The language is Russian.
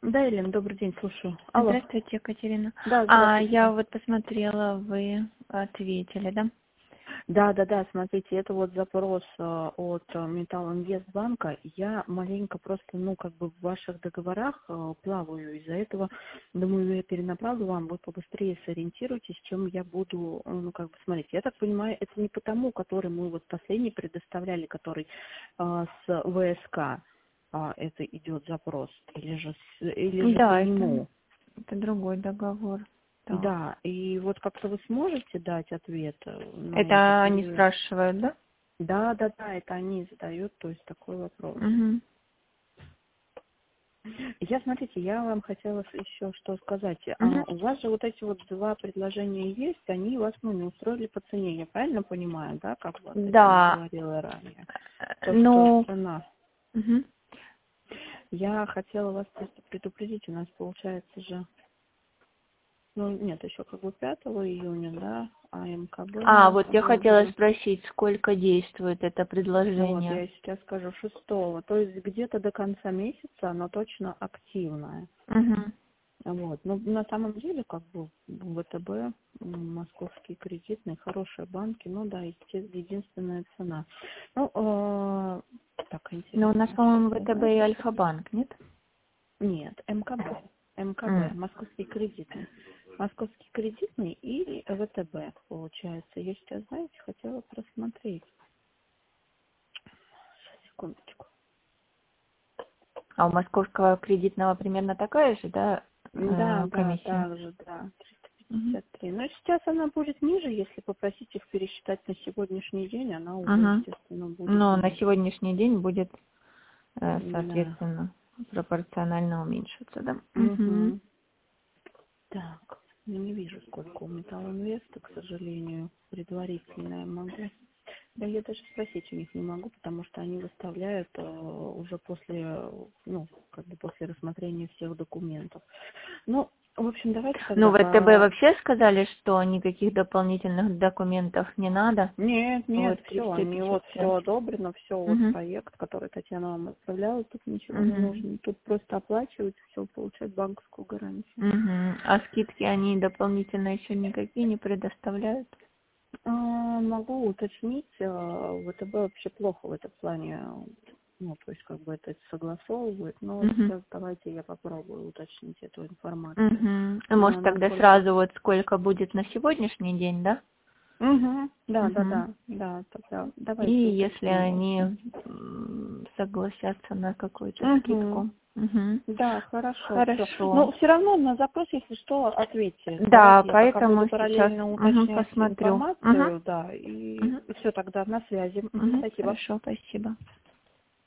Да, Елена, добрый день, слушаю. Алло. Здравствуйте, Екатерина. Да, здравствуйте. Я вот посмотрела, вы ответили, да? Да, смотрите, это вот запрос от Металлинвестбанка. Я маленько просто, в ваших договорах плаваю. Из-за этого, думаю, я перенаправлю вам, вы побыстрее сориентируйтесь, чем я буду, смотрите. Я так понимаю, это не по тому, который мы вот последний предоставляли, который с ВСК. Это идет запрос, или же по Да, нему. это другой договор. Так. Да, и вот как-то вы сможете дать ответ на этот? Это они спрашивают, да? Да, это они задают, то есть такой вопрос. Угу. Смотрите, я вам хотела еще что сказать. Угу. У вас же вот эти вот два предложения есть, они вас, не устроили по цене, я правильно понимаю, да, как вот Да. я говорила ранее? Что цена. Угу. Я хотела вас просто предупредить, у нас получается же, еще 5 июня, да, а МКБ... Вот я хотела спросить, сколько действует это предложение? Вот, я сейчас скажу, 6-го. То есть где-то до конца месяца оно точно активное. Угу. Вот. Но на самом деле, ВТБ, московские кредитные, хорошие банки, единственная цена. Так, интересно. Но у нас, по-моему, ВТБ и Альфа-банк, нет? Нет, МКБ, московские кредитные. Московский кредитный и ВТБ, получается. Я сейчас, знаете, хотела просмотреть. Секундочку. А у московского кредитного примерно такая же, да, комиссия? Да, так же, 353. Но сейчас она будет ниже, если попросить их пересчитать на сегодняшний день, она уже, естественно, будет Но ниже. на сегодняшний день будет, соответственно, пропорционально уменьшиться, да? Угу. Так, не вижу, сколько у Металлинвеста, к сожалению, предварительно я могу. Да, я даже спросить у них не могу, потому что они выставляют уже после, после рассмотрения всех документов. В общем, давайте тогда... Ну, ВТБ вообще сказали, что никаких дополнительных документов не надо? Нет, Вот, все, они все одобрено, все проект, который Татьяна вам отправляла, тут ничего не нужно. Тут просто оплачивать все, получать банковскую гарантию. А скидки они дополнительно еще никакие не предоставляют? Могу уточнить, ВТБ вообще плохо в этом плане, это согласовывает, но сейчас давайте я попробую уточнить эту информацию. Может, тогда сразу сколько будет на сегодняшний день, да? Да, тогда давайте. И если они согласятся на какую-то скидку. Да, хорошо. Хорошо. Но все равно на запрос, если что, ответьте. Да, Давайте поэтому я пока буду параллельно уточнять посмотрю. информацию, и все тогда на связи. Спасибо. Хорошо, спасибо.